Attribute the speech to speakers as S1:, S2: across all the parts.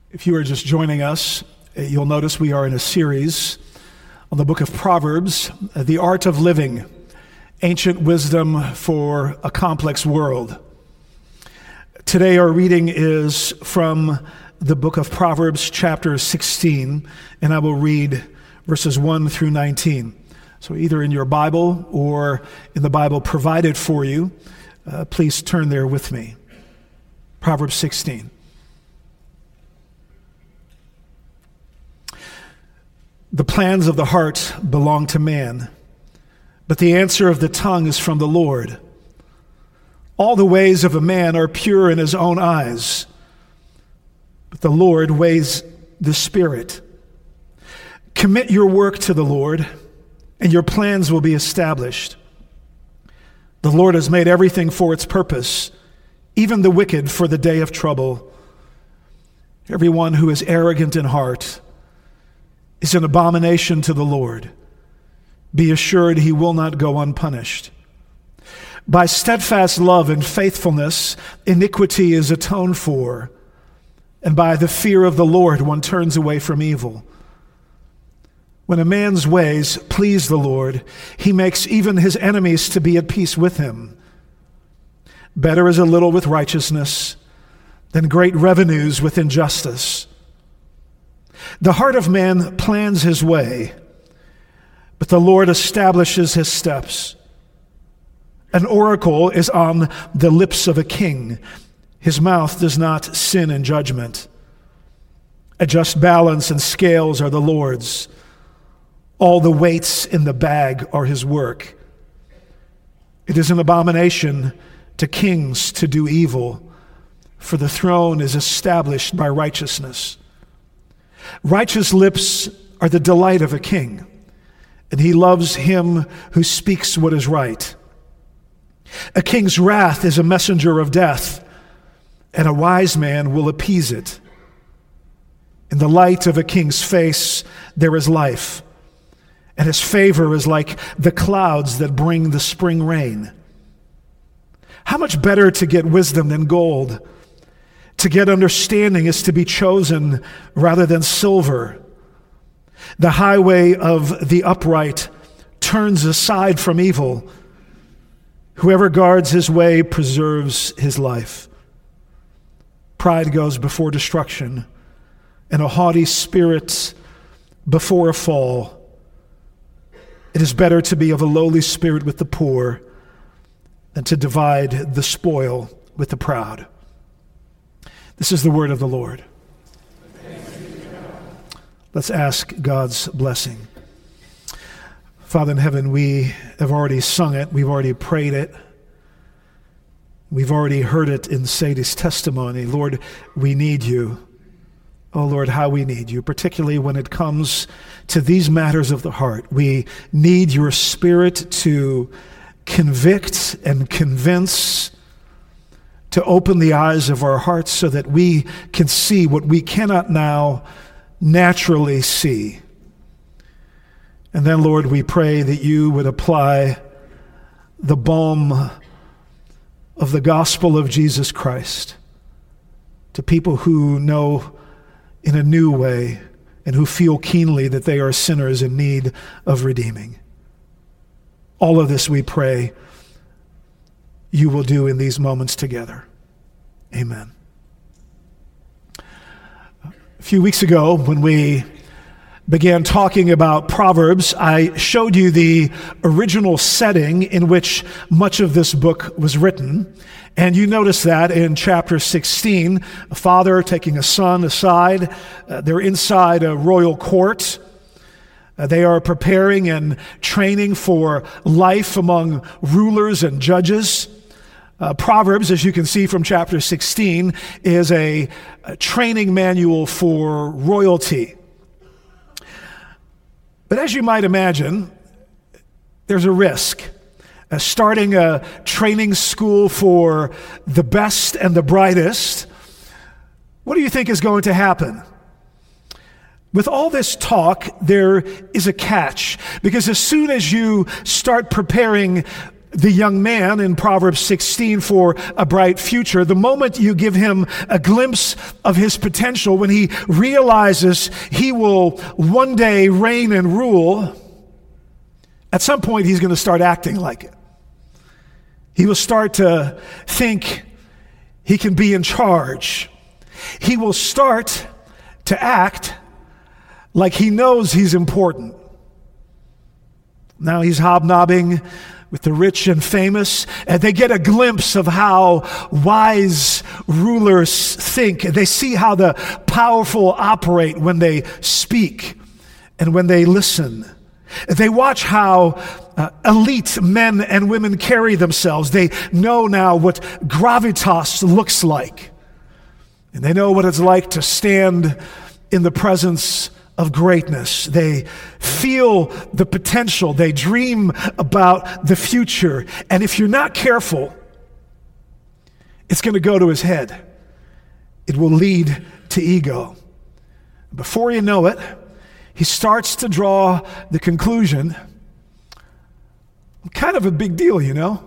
S1: If you are just joining us, you'll notice we are in a series on the book of Proverbs, The Art of Living, Ancient Wisdom for a Complex World. Today our reading is from the book of Proverbs, chapter 16, and I will read verses 1 through 19. So either in your Bible or in the Bible provided for you, please turn there with me. Proverbs 16. The plans of the heart belong to man, but the answer of the tongue is from the Lord. All the ways of a man are pure in his own eyes, but the Lord weighs the spirit. Commit your work to the Lord, and your plans will be established. The Lord has made everything for its purpose, even the wicked for the day of trouble. Everyone who is arrogant in heart is an abomination to the Lord. Be assured he will not go unpunished. By steadfast love and faithfulness, iniquity is atoned for, and by the fear of the Lord one turns away from evil. When a man's ways please the Lord, he makes even his enemies to be at peace with him. Better is a little with righteousness than great revenues with injustice. The heart of man plans his way, but the Lord establishes his steps. An oracle is on the lips of a king. His mouth does not sin in judgment. A just balance and scales are the Lord's. All the weights in the bag are his work. It is an abomination to kings to do evil, for the throne is established by righteousness. Righteous lips are the delight of a king, and he loves him who speaks what is right. A king's wrath is a messenger of death, and a wise man will appease it. In the light of a king's face there is life, and his favor is like the clouds that bring the spring rain. How much better to get wisdom than gold? To get understanding is to be chosen rather than silver. The highway of the upright turns aside from evil. Whoever guards his way preserves his life. Pride goes before destruction, and a haughty spirit before a fall. It is better to be of a lowly spirit with the poor than to divide the spoil with the proud. This is the word of the Lord. Let's ask God's blessing. Father in heaven, we have already sung it. We've already prayed it. We've already heard it in Sadie's testimony. Lord, we need you. Oh Lord, how we need you, particularly when it comes to these matters of the heart. We need your Spirit to convict and convince, to open the eyes of our hearts so that we can see what we cannot now naturally see. And then, Lord, we pray that you would apply the balm of the gospel of Jesus Christ to people who know in a new way and who feel keenly that they are sinners in need of redeeming. All of this we pray you will do in these moments together. Amen. A few weeks ago, when we began talking about Proverbs, I showed you the original setting in which much of this book was written. And you notice that in chapter 16, a father taking a son aside. They're inside a royal court. They are preparing and training for life among rulers and judges. Proverbs, as you can see from chapter 16, is a training manual for royalty. But as you might imagine, there's a risk. Starting a training school for the best and the brightest, what do you think is going to happen? With all this talk, there is a catch, because as soon as you start preparing the young man in Proverbs 16 for a bright future, the moment you give him a glimpse of his potential, when he realizes he will one day reign and rule, at some point he's going to start acting like it. He will start to think he can be in charge. He will start to act like he knows he's important. Now he's hobnobbing with the rich and famous, and they get a glimpse of how wise rulers think. They see how the powerful operate when they speak and when they listen. They watch how elite men and women carry themselves. They know now what gravitas looks like. And they know what it's like to stand in the presence of greatness. They feel the potential. They dream about the future. And if you're not careful, it's going to go to his head. It will lead to ego. Before you know it, he starts to draw the conclusion, kind of a big deal, you know?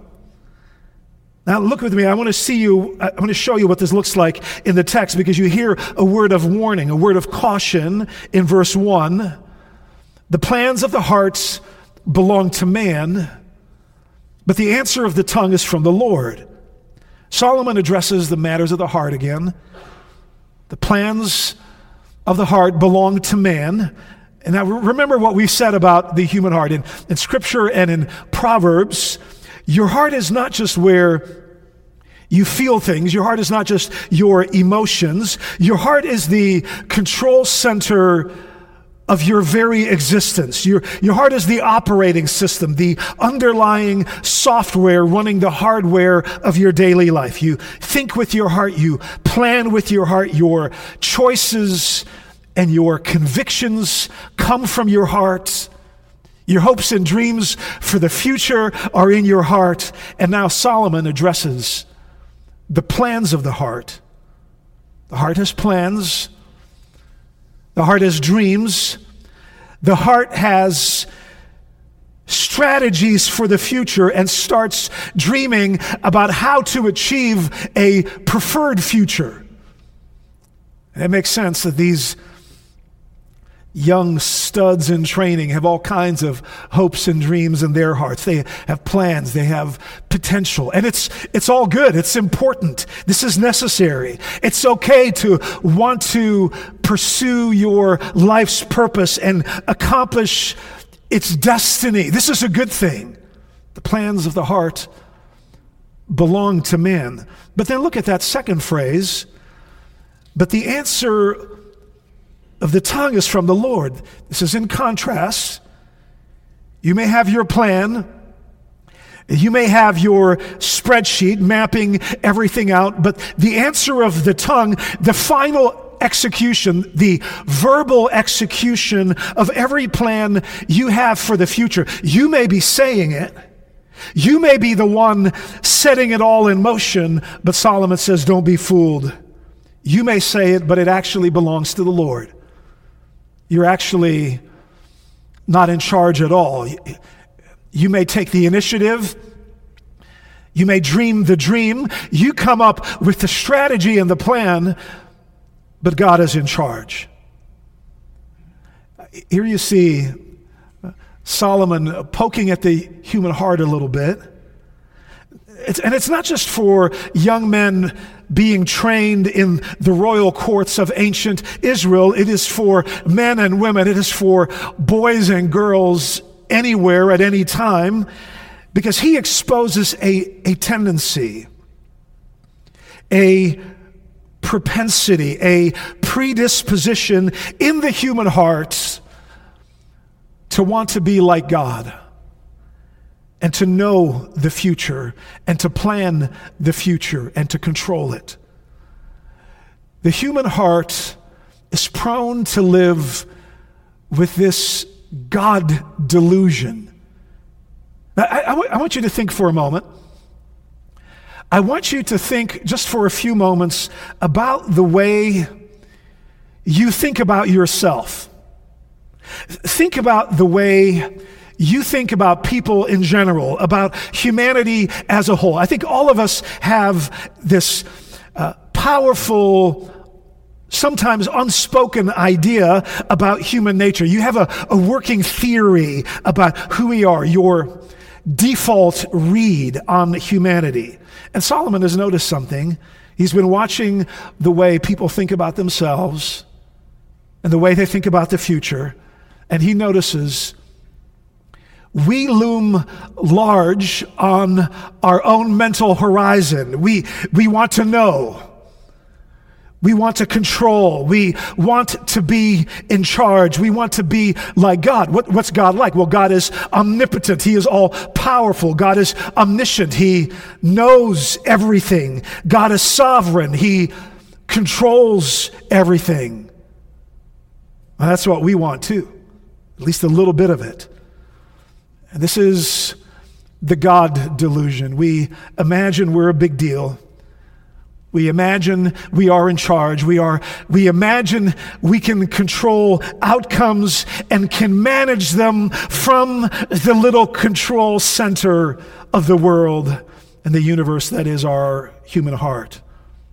S1: Now look with me. I want to show you what this looks like in the text, because you hear a word of warning, a word of caution in verse 1. The plans of the heart belong to man, but the answer of the tongue is from the Lord. Solomon addresses the matters of the heart again. The plans of the heart belong to man. And now remember what we said about the human heart. In Scripture and in Proverbs, your heart is not just where you feel things. Your heart is not just your emotions. Your heart is the control center of your very existence. Your heart is the operating system, the underlying software running the hardware of your daily life. You think with your heart. You plan with your heart. Your choices and your convictions come from your heart. Your hopes and dreams for the future are in your heart. And now Solomon addresses the plans of the heart. The heart has plans. The heart has dreams. The heart has strategies for the future and starts dreaming about how to achieve a preferred future. And it makes sense that these young studs in training have all kinds of hopes and dreams in their hearts. They have plans. They have potential. And it's all good. It's important. This is necessary. It's okay to want to pursue your life's purpose and accomplish its destiny. This is a good thing. The plans of the heart belong to man. But then look at that second phrase. But the answer of the tongue is from the Lord. This is in contrast. You may have your plan. You may have your spreadsheet mapping everything out, but the answer of the tongue, the final execution, the verbal execution of every plan you have for the future. You may be saying it. You may be the one setting it all in motion, but Solomon says, don't be fooled. You may say it, but it actually belongs to the Lord. You're actually not in charge at all. You may take the initiative. You may dream the dream. You come up with the strategy and the plan, but God is in charge. Here you see Solomon poking at the human heart a little bit. It's not just for young men being trained in the royal courts of ancient Israel. It is for men and women. It is for boys and girls anywhere at any time, because he exposes a tendency, a propensity, a predisposition in the human heart to want to be like God, and to know the future, and to plan the future, and to control it. The human heart is prone to live with this God delusion. Now, I want you to think for a moment. I want you to think just for a few moments about the way you think about yourself. Think about the way you think about people in general, about humanity as a whole. I think all of us have this powerful, sometimes unspoken idea about human nature. You have a working theory about who we are, your default read on humanity. And Solomon has noticed something. He's been watching the way people think about themselves and the way they think about the future, and he notices we loom large on our own mental horizon. We want to know. We want to control. We want to be in charge. We want to be like God. What's God like? Well, God is omnipotent. He is all powerful. God is omniscient. He knows everything. God is sovereign. He controls everything. Well, that's what we want too, at least a little bit of it. And this is the God delusion. We imagine we're a big deal. We imagine we are in charge. We imagine we can control outcomes and can manage them from the little control center of the world and the universe that is our human heart.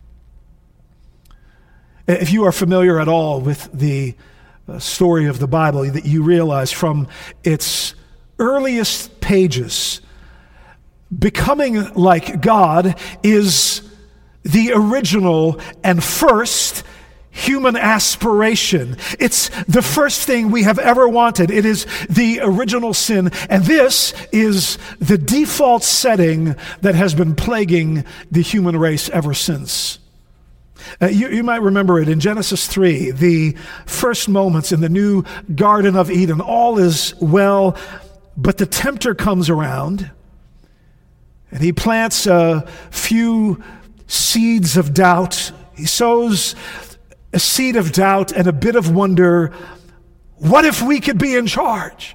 S1: If you are familiar at all with the story of the Bible, that you realize from its earliest pages, becoming like God is the original and first human aspiration. It's the first thing we have ever wanted. It is the original sin, and this is the default setting that has been plaguing the human race ever since. You might remember it in Genesis 3, the first moments in the new Garden of Eden. All is well, but the tempter comes around, and he plants a few seeds of doubt. He sows a seed of doubt and a bit of wonder. What if we could be in charge?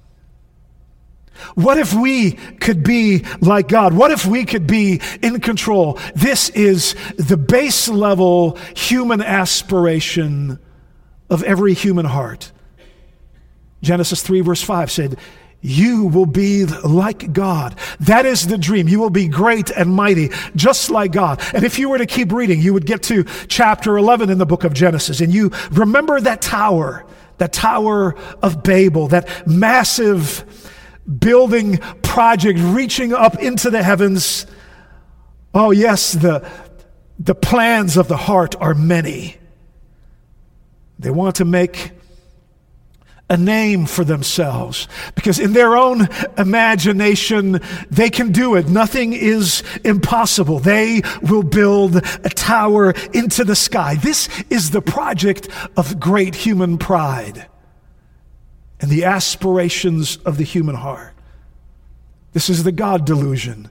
S1: What if we could be like God? What if we could be in control? This is the base level human aspiration of every human heart. Genesis 3 verse 5 said, you will be like God. That is the dream. You will be great and mighty, just like God. And if you were to keep reading, you would get to chapter 11 in the book of Genesis, and you remember that Tower of Babel, that massive building project reaching up into the heavens. Oh yes, the plans of the heart are many. They want to make a name for themselves, because in their own imagination, they can do it. Nothing is impossible. They will build a tower into the sky. This is the project of great human pride and the aspirations of the human heart. This is the God delusion.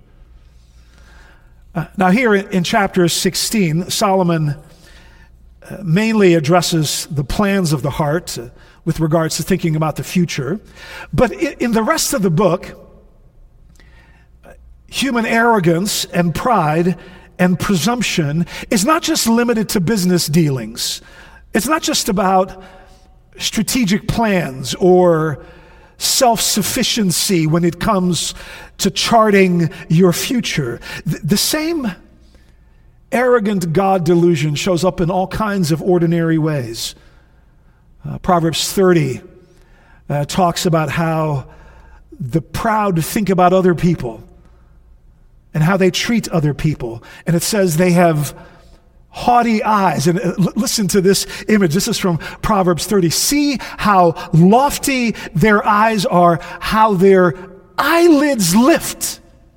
S1: Now here in chapter 16, Solomon mainly addresses the plans of the heart with regards to thinking about the future. But in the rest of the book, human arrogance and pride and presumption is not just limited to business dealings. It's not just about strategic plans or self-sufficiency when it comes to charting your future. The same arrogant God delusion shows up in all kinds of ordinary ways. Proverbs 30 talks about how the proud think about other people and how they treat other people. And it says they have haughty eyes. And listen to this image. This is from Proverbs 30. See how lofty their eyes are, how their eyelids lift.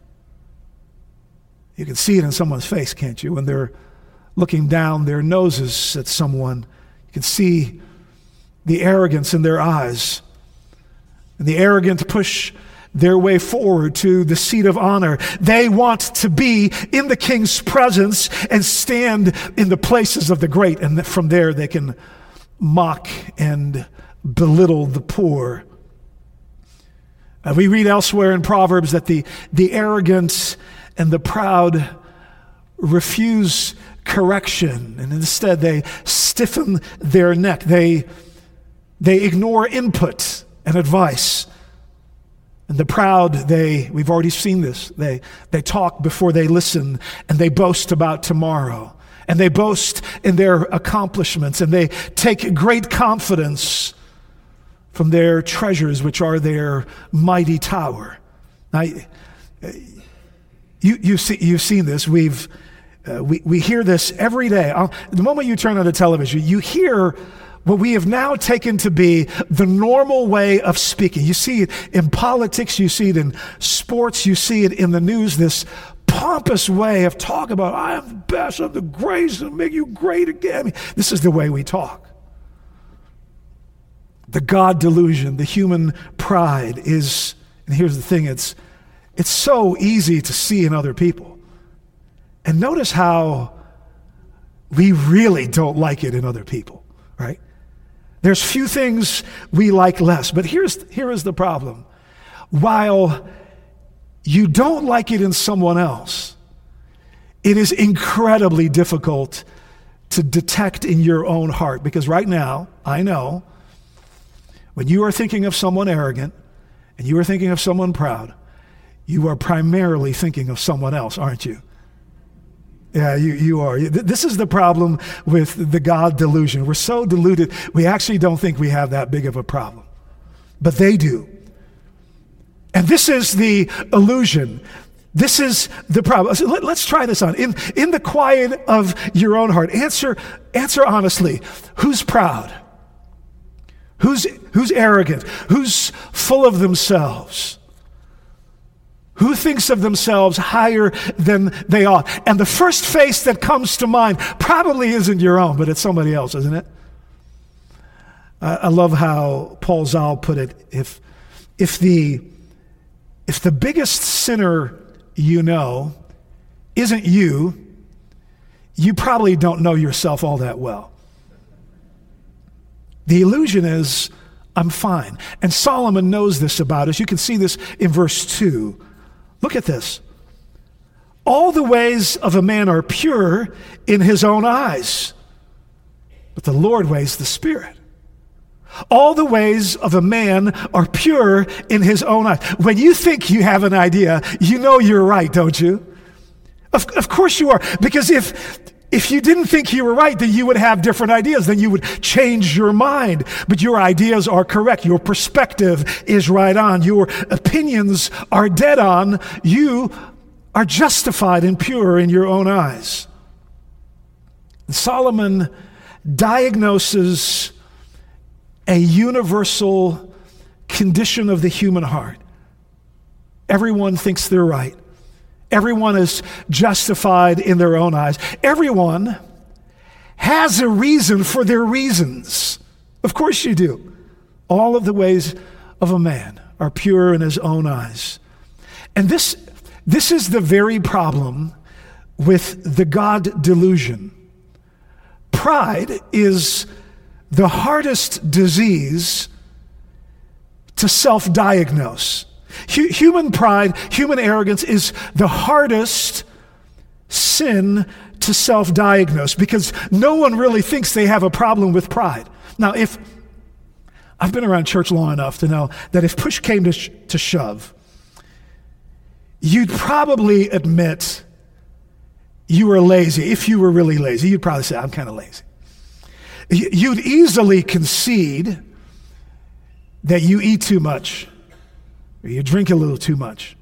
S1: You can see it in someone's face, can't you? When they're looking down their noses at someone, you can see the arrogance in their eyes. And the arrogant push their way forward to the seat of honor. They want to be in the king's presence and stand in the places of the great. And from there they can mock and belittle the poor. We read elsewhere in Proverbs that the arrogant and the proud refuse correction, and instead they stiffen their neck. They ignore input and advice. And the proud, we've already seen this. They talk before they listen, and they boast about tomorrow. And they boast in their accomplishments, and they take great confidence from their treasures, which are their mighty tower. Now, you've seen this. We hear this every day. The moment you turn on the television, you hear what we have now taken to be the normal way of speaking. You see it in politics, you see it in sports, you see it in the news, this pompous way of talking about, I am the best, I'm the greatest, I'll make you great again. I mean, this is the way we talk. The God delusion, the human pride is, and here's the thing, it's so easy to see in other people. And notice how we really don't like it in other people, right? There's few things we like less, but here is the problem. While you don't like it in someone else, it is incredibly difficult to detect in your own heart, because right now, I know, when you are thinking of someone arrogant and you are thinking of someone proud, you are primarily thinking of someone else, aren't you? Yeah, you are. This is the problem with the God delusion. We're so deluded, we actually don't think we have that big of a problem. But they do. And this is the illusion. This is the problem. So let's try this on. In the quiet of your own heart, answer honestly. Who's proud? Who's arrogant? Who's full of themselves? Who thinks of themselves higher than they ought? And the first face that comes to mind probably isn't your own, but it's somebody else, isn't it? I love how Paul Zahl put it. If the biggest sinner you know isn't you, you probably don't know yourself all that well. The illusion is, I'm fine. And Solomon knows this about us. You can see this in verse 2. Look at this. All the ways of a man are pure in his own eyes, but the Lord weighs the spirit. All the ways of a man are pure in his own eyes. When you think you have an idea, you know you're right, don't you? Of course you are. Because if you didn't think you were right, then you would have different ideas. Then you would change your mind. But your ideas are correct. Your perspective is right on. Your opinions are dead on. You are justified and pure in your own eyes. Solomon diagnoses a universal condition of the human heart. Everyone thinks they're right. Everyone is justified in their own eyes. Everyone has a reason for their reasons. Of course you do. All of the ways of a man are pure in his own eyes. And this is the very problem with the God delusion. Pride is the hardest disease to self-diagnose. Human pride, human arrogance is the hardest sin to self-diagnose because no one really thinks they have a problem with pride. Now, if I've been around church long enough to know that if push came to shove, you'd probably admit you were lazy. If you were really lazy, you'd probably say, I'm kind of lazy. You'd easily concede that you eat too much, or you drink a little too much.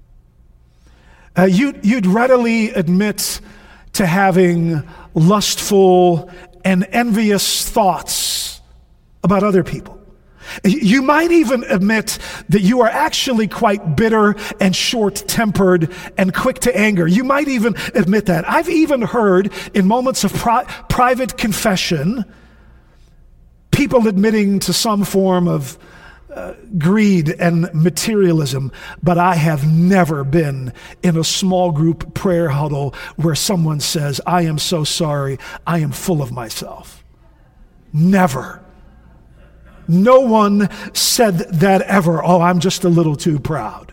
S1: You'd readily admit to having lustful and envious thoughts about other people. You might even admit that you are actually quite bitter and short-tempered and quick to anger. You might even admit that. I've even heard in moments of private confession, people admitting to some form of greed and materialism, but I have never been in a small group prayer huddle where someone says, I am so sorry, I am full of myself. Never. No one said that ever. Oh, I'm just a little too proud.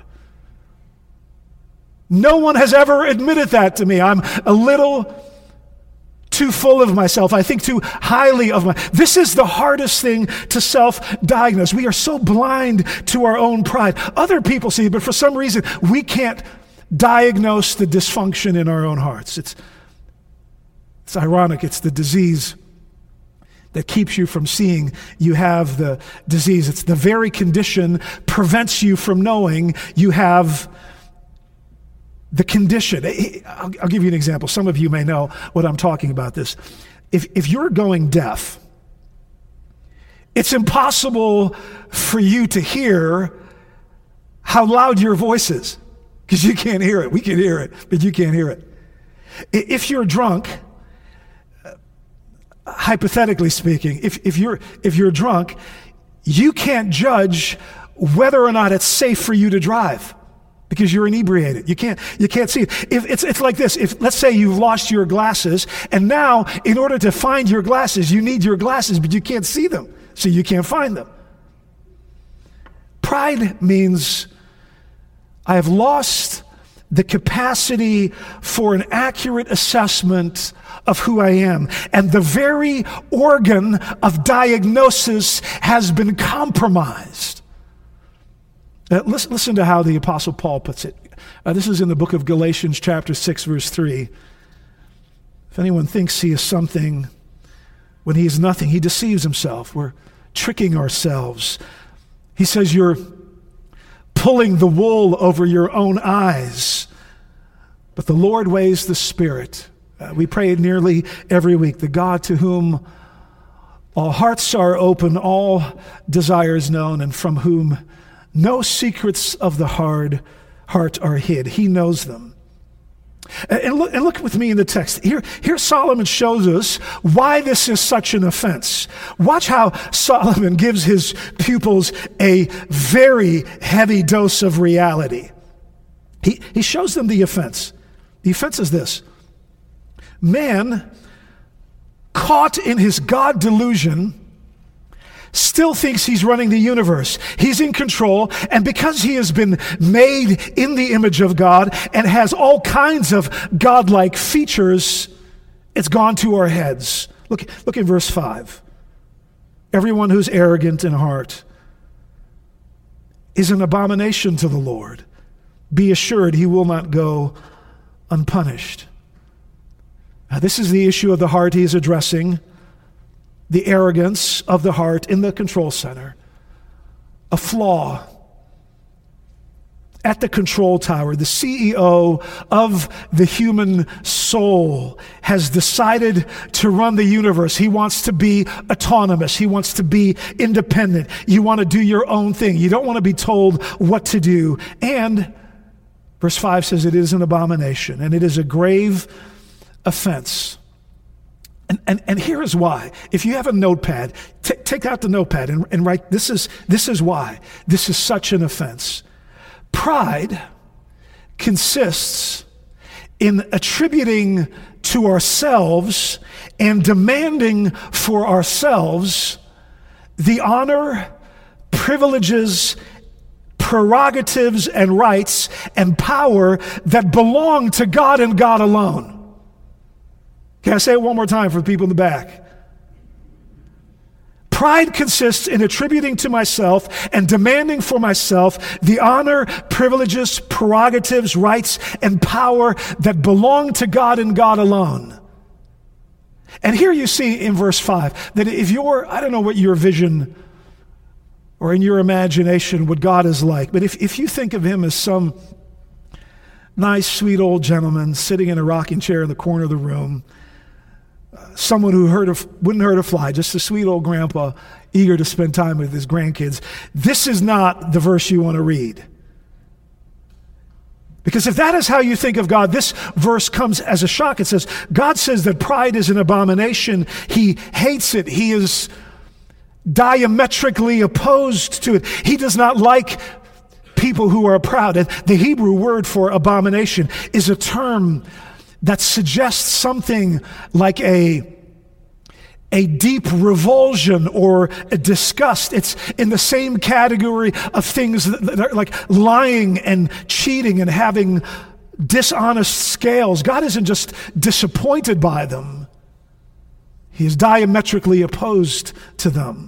S1: No one has ever admitted that to me. I'm a little too full of myself. I think too highly of myself. This is the hardest thing to self-diagnose. We are so blind to our own pride. Other people see it, but for some reason, we can't diagnose the dysfunction in our own hearts. It's ironic. It's the disease that keeps you from seeing you have the disease. It's the very condition prevents you from knowing you have the condition. I'll give you an example. Some of you may know what I'm talking about this. If you're going deaf, it's impossible for you to hear how loud your voice is because you can't hear it. We can hear it, but you can't hear it. If you're drunk, hypothetically speaking, if you're drunk, you can't judge whether or not it's safe for you to drive because you're inebriated. You can't see it. It's like this. If let's say you've lost your glasses, and now in order to find your glasses, you need your glasses, but you can't see them, so you can't find them. Pride means I have lost the capacity for an accurate assessment of who I am. And the very organ of diagnosis has been compromised. Listen to how the Apostle Paul puts it. This is in the book of Galatians chapter 6, verse 3. If anyone thinks he is something when he is nothing, he deceives himself. We're tricking ourselves. He says you're pulling the wool over your own eyes, but the Lord weighs the Spirit. We pray nearly every week, the God to whom all hearts are open, all desires known, and from whom no secrets of the heart are hid. He knows them. And look with me in the text. Here Solomon shows us why this is such an offense. Watch how Solomon gives his pupils a very heavy dose of reality. He shows them the offense. The offense is this. Man, caught in his God delusion, still thinks he's running the universe. He's in control, and because he has been made in the image of God and has all kinds of godlike features, it's gone to our heads. Look at verse 5. Everyone who's arrogant in heart is an abomination to the Lord. Be assured he will not go unpunished. Now, this is the issue of the heart he is addressing, the arrogance of the heart in the control center, a flaw at the control tower. The CEO of the human soul has decided to run the universe. He wants to be autonomous. He wants to be independent. You want to do your own thing. You don't want to be told what to do. And verse 5 says it is an abomination, and it is a grave offense. And here is why. If you have a notepad, take out the notepad and write, this is why. This is such an offense. Pride consists in attributing to ourselves and demanding for ourselves the honor, privileges, prerogatives, and rights and power that belong to God and God alone. Can I say it one more time for the people in the back? Pride consists in attributing to myself and demanding for myself the honor, privileges, prerogatives, rights, and power that belong to God and God alone. And here you see in verse 5 that if I don't know what your vision or in your imagination what God is like, but if you think of him as some nice, sweet old gentleman sitting in a rocking chair in the corner of the room, someone who wouldn't hurt a fly, just a sweet old grandpa eager to spend time with his grandkids. This is not the verse you want to read. Because if that is how you think of God, this verse comes as a shock. It says, God says that pride is an abomination. He hates it. He is diametrically opposed to it. He does not like people who are proud. And the Hebrew word for abomination is a term that suggests something like a deep revulsion or a disgust. It's in the same category of things that are like lying and cheating and having dishonest scales. God isn't just disappointed by them. He is diametrically opposed to them.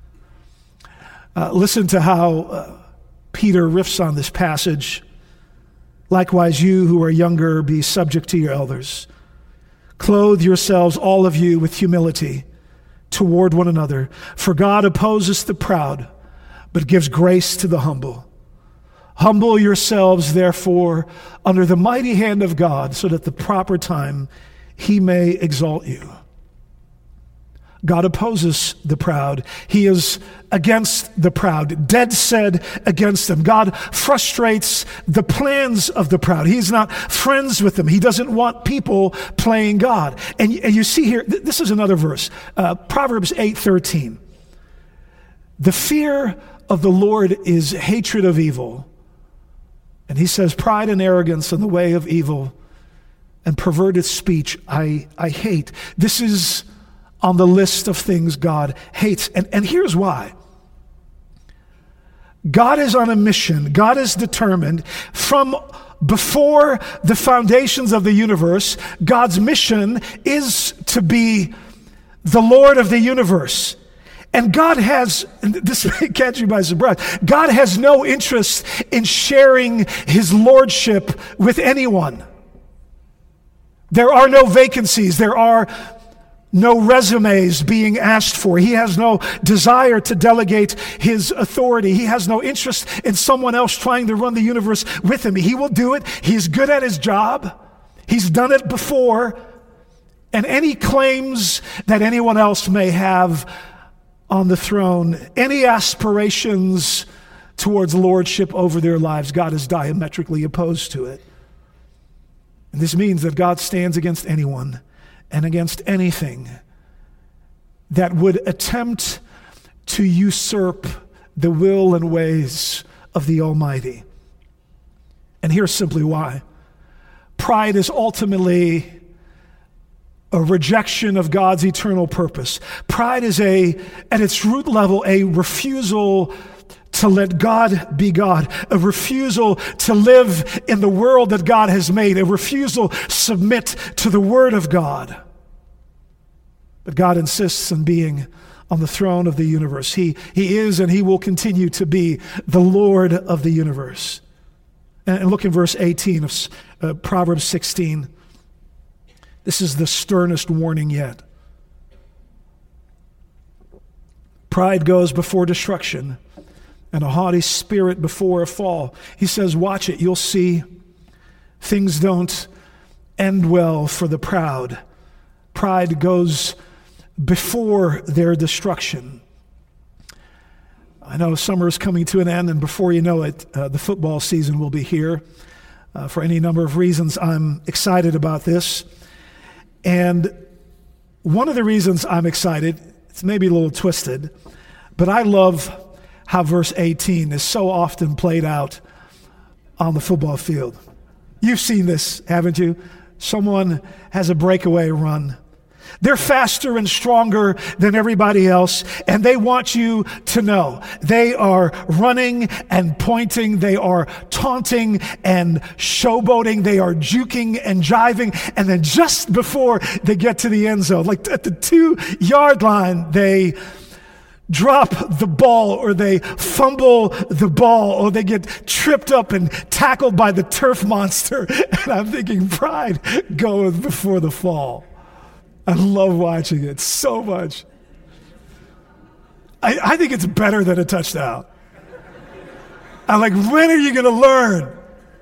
S1: Listen to how Peter riffs on this passage. Likewise, you who are younger, be subject to your elders. Clothe yourselves, all of you, with humility toward one another. For God opposes the proud, but gives grace to the humble. Humble yourselves, therefore, under the mighty hand of God, so that at the proper time he may exalt you. God opposes the proud. He is against the proud, dead set against them. God frustrates the plans of the proud. He's not friends with them. He doesn't want people playing God. And you see here, this is another verse, Proverbs 8:13. The fear of the Lord is hatred of evil. And he says, pride and arrogance in the way of evil and perverted speech I hate. This is on the list of things God hates. And here's why. God is on a mission. God is determined from before the foundations of the universe. God's mission is to be the Lord of the universe. And God has, and this may catch you by surprise, God has no interest in sharing his lordship with anyone. There are no vacancies. There are no resumes being asked for. He has no desire to delegate his authority. He has no interest in someone else trying to run the universe with him. He will do it. He's good at his job. He's done it before. And any claims that anyone else may have on the throne, any aspirations towards lordship over their lives, God is diametrically opposed to it. And this means that God stands against anyone and against anything that would attempt to usurp the will and ways of the Almighty. And here's simply why. Pride is ultimately a rejection of God's eternal purpose. Pride is at its root level, a refusal to let God be God, a refusal to live in the world that God has made, a refusal to submit to the Word of God. But God insists on being on the throne of the universe. He is and he will continue to be the Lord of the universe. And look in verse 18 of Proverbs 16. This is the sternest warning yet. Pride goes before destruction, and a haughty spirit before a fall. He says, watch it, you'll see things don't end well for the proud. Pride goes before their destruction. I know summer is coming to an end, and before you know it, the football season will be here. For any number of reasons, I'm excited about this. And one of the reasons I'm excited, it's maybe a little twisted, but I love how verse 18 is so often played out on the football field. You've seen this, haven't you? Someone has a breakaway run. They're faster and stronger than everybody else, and they want you to know. They are running and pointing. They are taunting and showboating. They are juking and jiving. And then just before they get to the end zone, like at the 2-yard line, they drop the ball, or they fumble the ball, or they get tripped up and tackled by the turf monster. And I'm thinking, pride goeth before the fall. I love watching it so much. I think it's better than a touchdown. I'm like, when are you going to learn?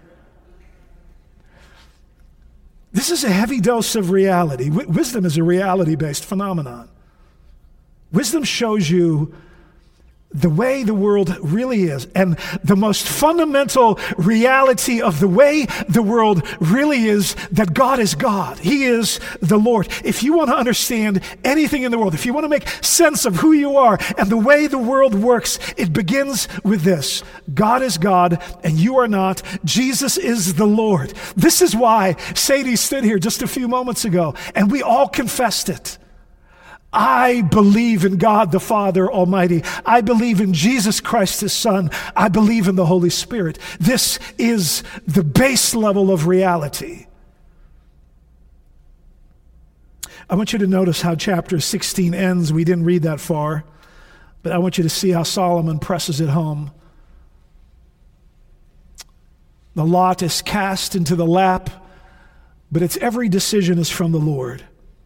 S1: This is a heavy dose of reality. Wisdom is a reality-based phenomenon. Wisdom shows you the way the world really is, and the most fundamental reality of the way the world really is, that God is God. He is the Lord. If you want to understand anything in the world, if you want to make sense of who you are and the way the world works, it begins with this: God is God and you are not. Jesus is the Lord. This is why Sadie stood here just a few moments ago and we all confessed it. I believe in God the Father Almighty. I believe in Jesus Christ, His Son. I believe in the Holy Spirit. This is the base level of reality. I want you to notice how chapter 16 ends. We didn't read that far, but I want you to see how Solomon presses it home. The lot is cast into the lap, but its every decision is from the Lord.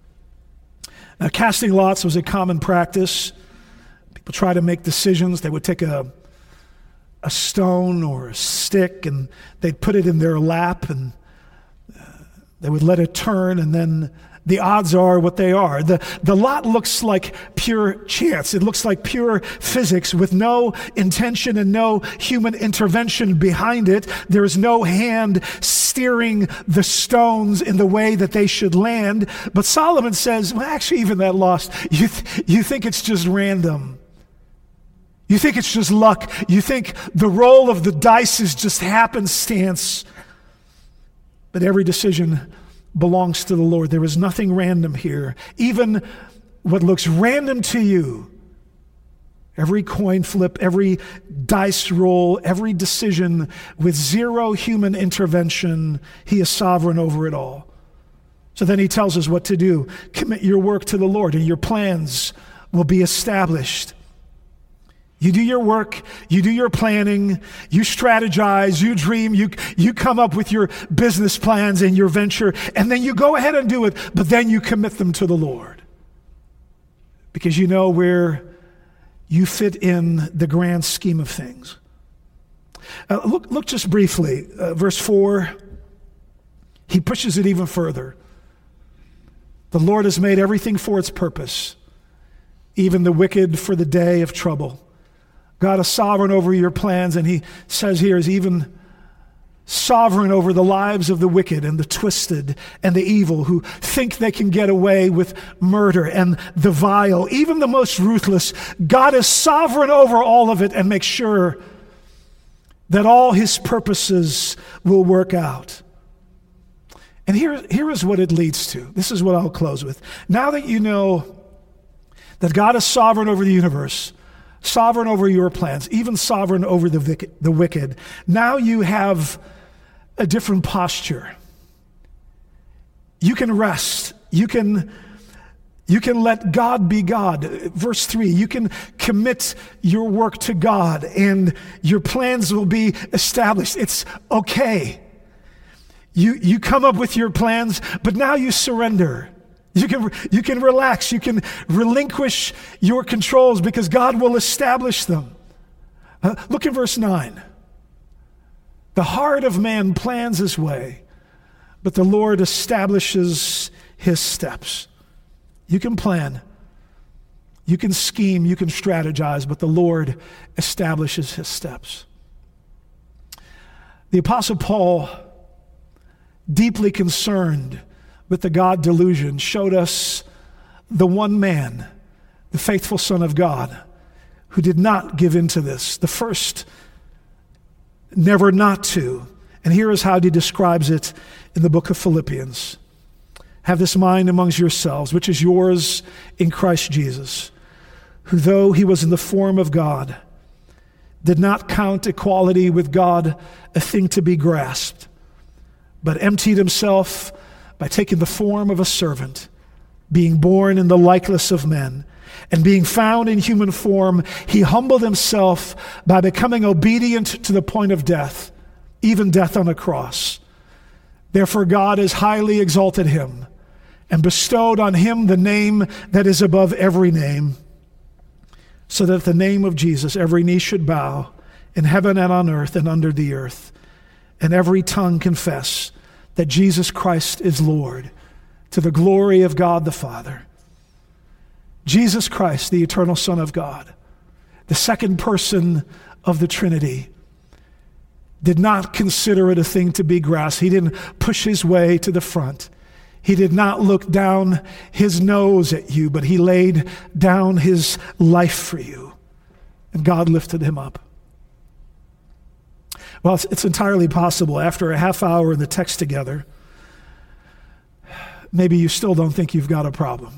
S1: Now, casting lots was a common practice. People try to make decisions. They would take a stone or a stick and they'd put it in their lap and they would let it turn, and then the odds are what they are. The lot looks like pure chance. It looks like pure physics with no intention and no human intervention behind it. There is no hand steering the stones in the way that they should land. But Solomon says, well, actually, even that lost, you think it's just random. You think it's just luck. You think the roll of the dice is just happenstance. But every decision belongs to the Lord. There is nothing random here. Even what looks random to you, every coin flip, every dice roll, every decision with zero human intervention, he is sovereign over it all. So then he tells us what to do. Commit your work to the Lord and your plans will be established. You do your work, you do your planning, you strategize, you dream, you come up with your business plans and your venture, and then you go ahead and do it, but then you commit them to the Lord. Because you know where you fit in the grand scheme of things. Look just briefly, verse 4, he pushes it even further. The Lord has made everything for its purpose, even the wicked for the day of trouble. God is sovereign over your plans, and he says here is even sovereign over the lives of the wicked and the twisted and the evil who think they can get away with murder and the vile, even the most ruthless. God is sovereign over all of it and makes sure that all his purposes will work out. And here is what it leads to. This is what I'll close with. Now that you know that God is sovereign over the universe, sovereign over your plans, even sovereign over the wicked, now you have a different posture. You can rest. You can let God be God. Verse 3, you can commit your work to God and your plans will be established. It's okay. You come up with your plans, but now you surrender. You can relax. You can relinquish your controls because God will establish them. Look at verse 9. The heart of man plans his way, but the Lord establishes his steps. You can plan. You can scheme. You can strategize, but the Lord establishes his steps. The Apostle Paul, deeply concerned with the God delusion, showed us the one man, the faithful Son of God, who did not give in to this, the first never not to. And here is how he describes it in the book of Philippians. Have this mind amongst yourselves, which is yours in Christ Jesus, who though he was in the form of God, did not count equality with God a thing to be grasped, but emptied himself by taking the form of a servant, being born in the likeness of men, and being found in human form, he humbled himself by becoming obedient to the point of death, even death on a cross. Therefore God has highly exalted him and bestowed on him the name that is above every name, so that at the name of Jesus every knee should bow in heaven and on earth and under the earth, and every tongue confess that Jesus Christ is Lord, to the glory of God the Father. Jesus Christ, the eternal Son of God, the second person of the Trinity, did not consider it a thing to be grasped. He didn't push his way to the front. He did not look down his nose at you, but he laid down his life for you. And God lifted him up. Well, it's entirely possible after a half hour in the text together, maybe you still don't think you've got a problem.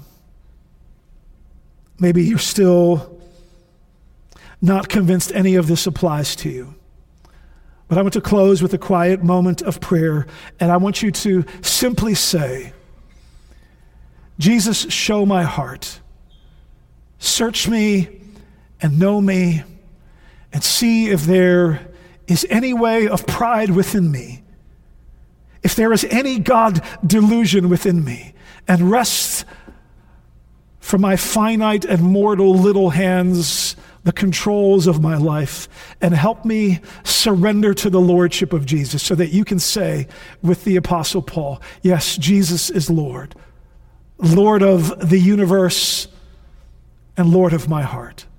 S1: Maybe you're still not convinced any of this applies to you. But I want to close with a quiet moment of prayer, and I want you to simply say, Jesus, show my heart. Search me and know me, and see if there is any way of pride within me, if there is any God delusion within me, and wrest from my finite and mortal little hands the controls of my life, and help me surrender to the lordship of Jesus, so that you can say with the Apostle Paul, yes, Jesus is Lord, Lord of the universe and Lord of my heart.